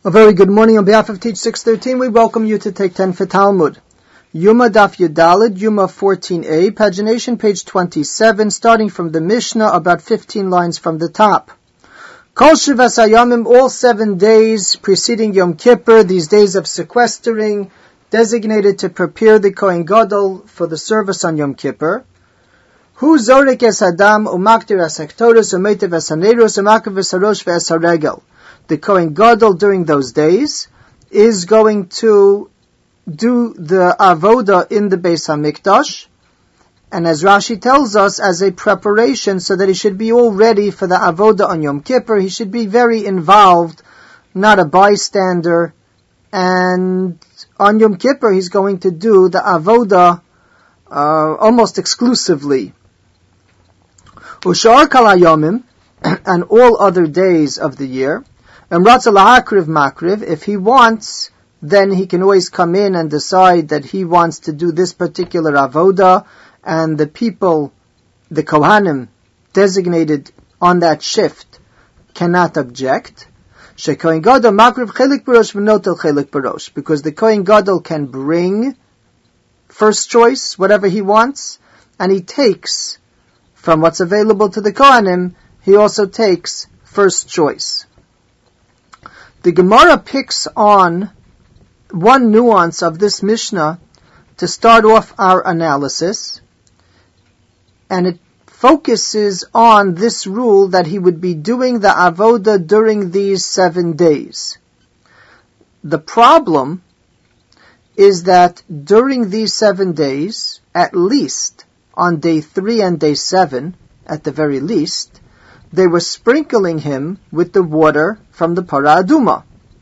A very good morning on behalf of Teach 613. We welcome you to take 10 for Talmud. Yuma Daf Yudalid, Yuma 14a, pagination page 27, starting from the Mishnah, about 15 lines from the top. Kol Shivas Hayamim, all 7 days preceding Yom Kippur, these days of sequestering, designated to prepare the Kohen Gadol for the service on Yom Kippur. Hu Zorek es Adam, umaktir es Hektoros, umeitev es Haneros, umakav es Harosh ve'es Haregel. The Kohen Gadol during those days is going to do the avoda in the Beis HaMikdash, and as Rashi tells us, as a preparation so that he should be all ready for the avoda on Yom Kippur. He should be very involved, not a bystander, and on Yom Kippur he's going to do the avoda almost exclusively. Ushar kal hayomim, and all other days of the year. And Ratzah lahakriv makriv, if he wants, then he can always come in and decide that he wants to do this particular avoda, and the people, the Kohanim, designated on that shift, cannot object. Shekohen Gadol makriv chelik barosh v'notel chelik barosh, because the Kohen Gadol can bring first choice, whatever he wants, and he takes from what's available to the Kohanim, he also takes first choice. The Gemara picks on one nuance of this Mishnah to start off our analysis, and it focuses on this rule that he would be doing the avoda during these 7 days. The problem is that during these 7 days, at least on day 3 and day 7, at the very least, they were sprinkling him with the water from the Parah Aduma.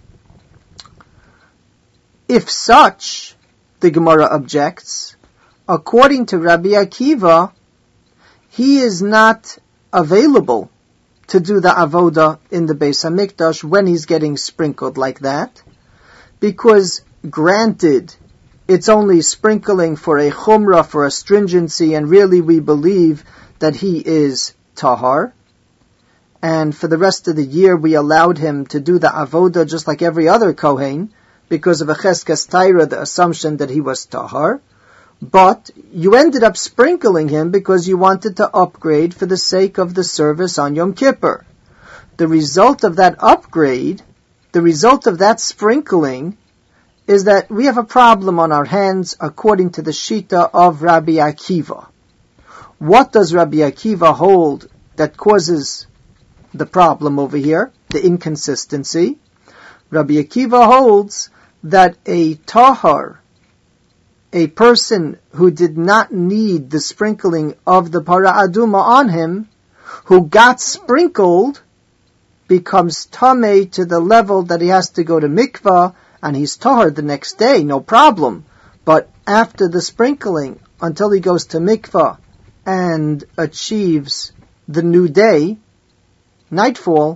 If such, the Gemara objects, according to Rabbi Akiva, he is not available to do the avoda in the Beis HaMikdash when he's getting sprinkled like that, because granted, it's only sprinkling for a chumrah, for a stringency, and really we believe that he is tahar. And for the rest of the year, we allowed him to do the avoda just like every other Kohen, because of a cheskes taira, the assumption that he was tahar. But you ended up sprinkling him because you wanted to upgrade for the sake of the service on Yom Kippur. The result of that upgrade, the result of that sprinkling, is that we have a problem on our hands according to the Shita of Rabbi Akiva. What does Rabbi Akiva hold that causes the problem over here, the inconsistency? Rabbi Akiva holds that a tahar, a person who did not need the sprinkling of the Parah Aduma on him, who got sprinkled, becomes tamei to the level that he has to go to mikvah, and he's tahar the next day, no problem. But after the sprinkling, until he goes to mikvah and achieves the new day, nightfall,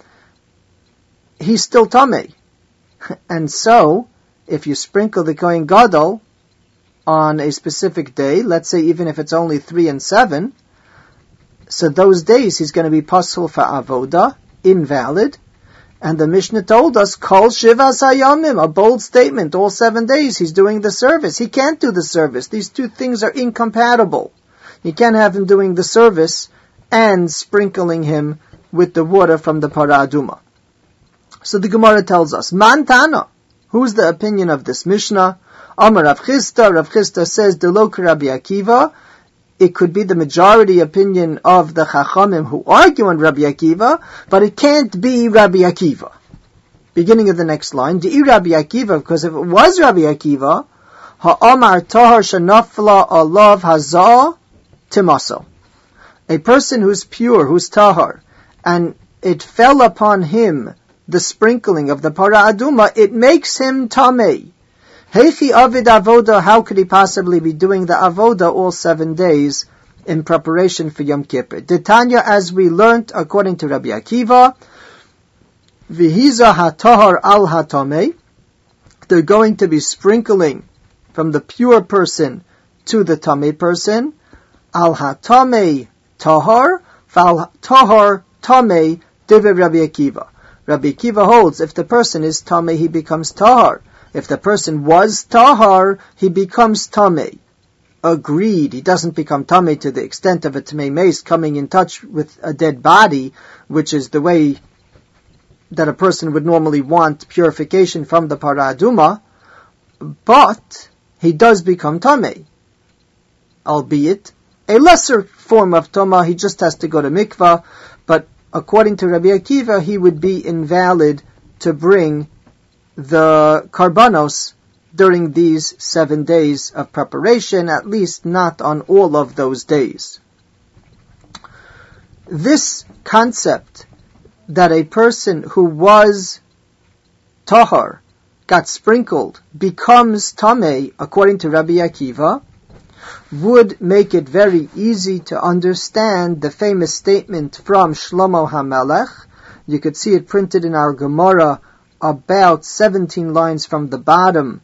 he's still tamei. And so, if you sprinkle the Kohen Gadol on a specific day, let's say even if it's only 3 and 7, so those days he's going to be pasul for avoda, invalid. And the Mishnah told us, Kol Shivas Hayamim, a bold statement, all 7 days he's doing the service. He can't do the service. These two things are incompatible. You can't have him doing the service and sprinkling him with the water from the Parah Aduma. So the Gemara tells us, Man Tana, who's the opinion of this Mishnah? Amar Rav Chisda says, Delok Rabbi Akiva. It could be the majority opinion of the Chachamim who argue on Rabbi Akiva, but it can't be Rabbi Akiva. Beginning of the next line, De'i Rabbi Akiva, because if it was Rabbi Akiva, Ha'amar Tahar Shanafla Alav Hazah Timaso. A person who's pure, who's Tahar, and it fell upon him the sprinkling of the Parah Aduma, it makes him tamei. Heichi avid avoda, how could he possibly be doing the avoda all 7 days in preparation for Yom Kippur? Tanya, as we learnt according to Rabbi Akiva, vihiza hatahar al hatamei, they're going to be sprinkling from the pure person to the tamei person, al hatamei tahar, fal tahar tamei, divrei Rabbi Akiva. Rabbi Akiva holds if the person is tamei, he becomes tahar. If the person was tahar, he becomes tamei. Agreed, he doesn't become tamei to the extent of a tamei mace coming in touch with a dead body, which is the way that a person would normally want purification from the para aduma, but he does become tamei, albeit a lesser form of tama. He just has to go to mikvah, but according to Rabbi Akiva, he would be invalid to bring the karbanos during these 7 days of preparation, at least not on all of those days. This concept that a person who was tahar, got sprinkled, becomes tamei, according to Rabbi Akiva, would make it very easy to understand the famous statement from Shlomo HaMelech. You could see it printed in our Gemara about 17 lines from the bottom.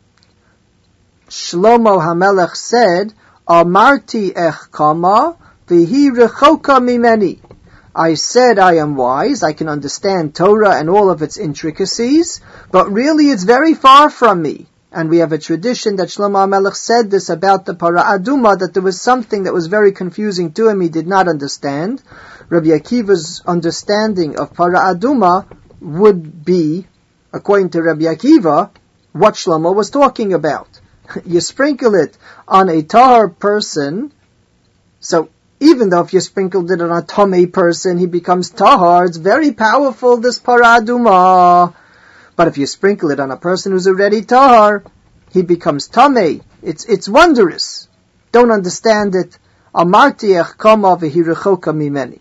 Shlomo HaMelech said, Amarti ech kama v'hi rechoka mimeni. I said I am wise, I can understand Torah and all of its intricacies, but really it's very far from me. And we have a tradition that Shlomo HaMelech said this about the para aduma, that there was something that was very confusing to him, he did not understand. Rabbi Akiva's understanding of para aduma would be, according to Rabbi Akiva, what Shlomo was talking about. You sprinkle it on a tahar person, so even though if you sprinkled it on a tamei person, he becomes tahar, it's very powerful, this para aduma. But if you sprinkle it on a person who's already tahar, he becomes tamei. It's wondrous. Don't understand it. Amarti ech kama v'hi rechoka mimeni.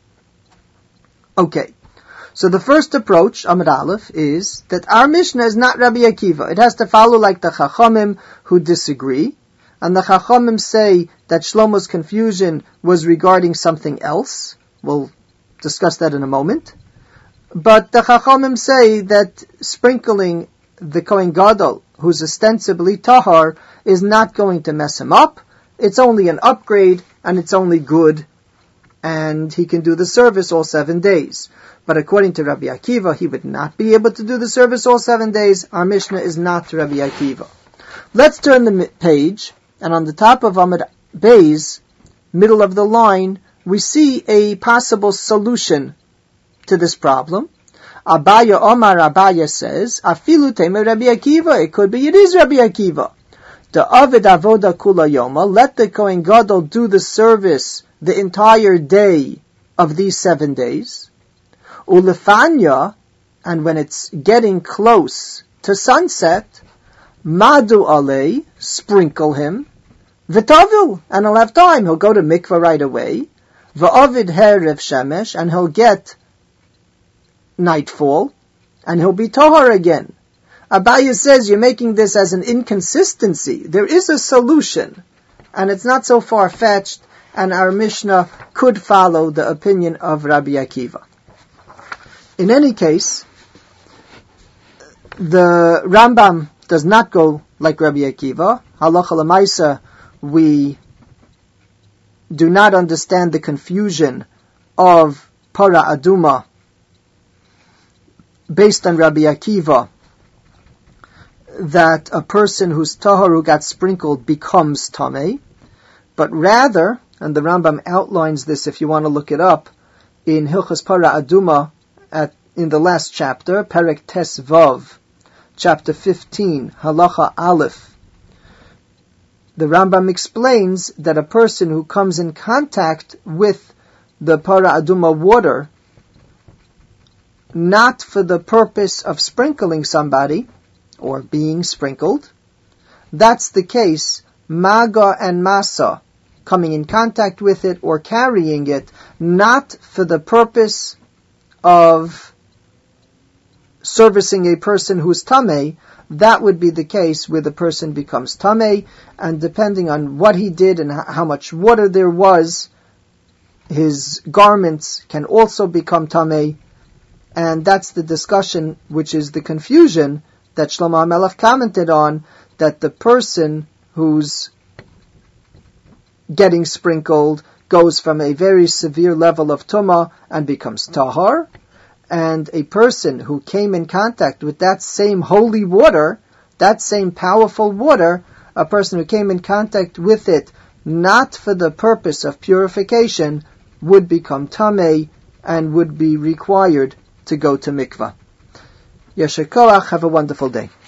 Okay. So the first approach, Amud Aleph, is that our Mishnah is not Rabbi Akiva. It has to follow like the Chachamim who disagree. And the Chachamim say that Shlomo's confusion was regarding something else. We'll discuss that in a moment. But the Chachamim say that sprinkling the Kohen Gadol, who's ostensibly tahar, is not going to mess him up. It's only an upgrade, and it's only good, and he can do the service all 7 days. But according to Rabbi Akiva, he would not be able to do the service all 7 days. Our Mishnah is not Rabbi Akiva. Let's turn the page, and on the top of Amud Beis, middle of the line, we see a possible solution to this problem. Abaya Omar Abaya says, Afilu Temer Rabbi Akiva, it could be it is Rabbi Akiva. The Avid Avoda Kula Yoma, let the Kohen Gadol do the service the entire day of these 7 days. Ulefanya, and when it's getting close to sunset, Madu Alei, sprinkle him, V'tavil, and he'll have time, he'll go to mikvah right away, V'avid Herev Shemesh, and he'll get nightfall, and he'll be tahar again. Abaya says you're making this as an inconsistency. There is a solution, and it's not so far-fetched, and our Mishnah could follow the opinion of Rabbi Akiva. In any case, the Rambam does not go like Rabbi Akiva. Halacha l'maisa, we do not understand the confusion of para aduma based on Rabbi Akiva, that a person who's tahar who got sprinkled becomes tamei, but rather, and the Rambam outlines this if you want to look it up, in Hilchos Para Aduma, in the last chapter, Perek Tes Vav, chapter 15, Halacha Aleph. The Rambam explains that a person who comes in contact with the Para Aduma water, not for the purpose of sprinkling somebody, or being sprinkled, that's the case, Maga and Masa, coming in contact with it or carrying it, not for the purpose of servicing a person who's tamei, that would be the case where the person becomes tamei, and depending on what he did and how much water there was, his garments can also become tamei, and that's the discussion, which is the confusion that Shlomo HaMelech commented on, that the person who's getting sprinkled goes from a very severe level of tumah and becomes tahar, and a person who came in contact with that same holy water, that same powerful water, a person who came in contact with it not for the purpose of purification, would become tamei and would be required to go to mikvah. Yasher koach, have a wonderful day.